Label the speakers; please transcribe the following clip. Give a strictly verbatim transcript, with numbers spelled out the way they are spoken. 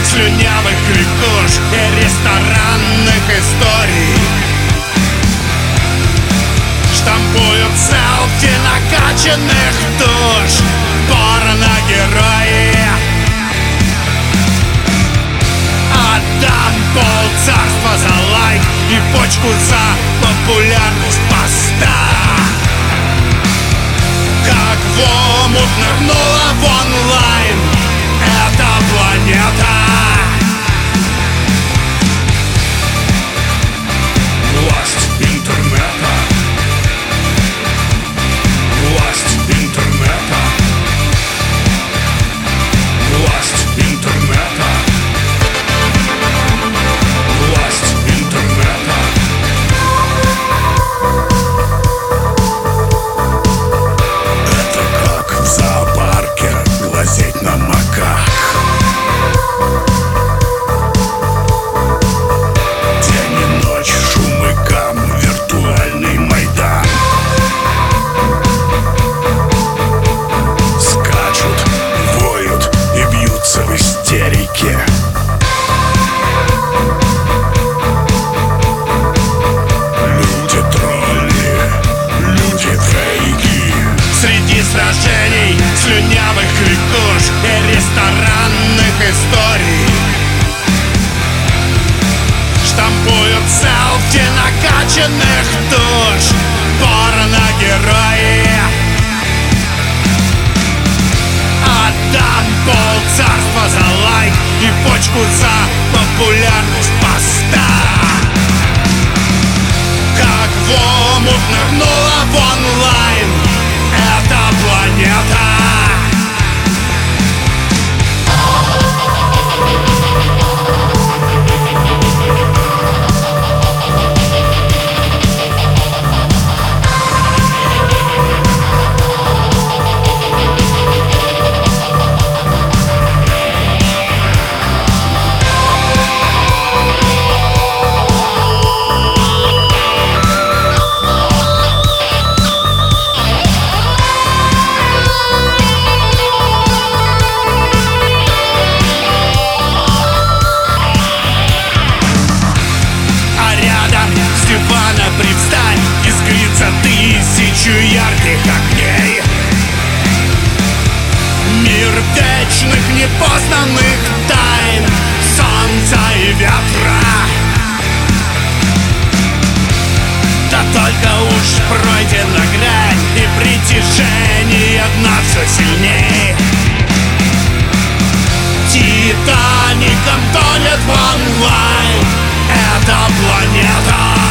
Speaker 1: слюнявых кликуш и ресторанных историй. Штампуют селфи накачанных душ порногерои. Отдам полцарства за лайк и почку за популярность поста. Как в омут нырнула в онлайн эта планета. Власть интернета. Власть интернета. Власть интернета. Власть интернета. Это как в зоопарке глазеть на макак. День и ночь, шум и гам, виртуальный майдан. Скачут, воют и бьются в истерике. Люди тролли, люди фейки. Среди сражений слюнявых кликуш и ресторанных историй штампуют селфи накачанных душ порногерои. Отдам полцарства за лайк и почку за популярность поста. Как в омут нырнула в онлайн эта планета. Привстань, искрится тысячу ярких огней. Мир вечных непознанных тайн, солнца и ветра. Да только уж пройдена грань, и притяжение дна все сильней. Титаником тонет в онлайн эта планета.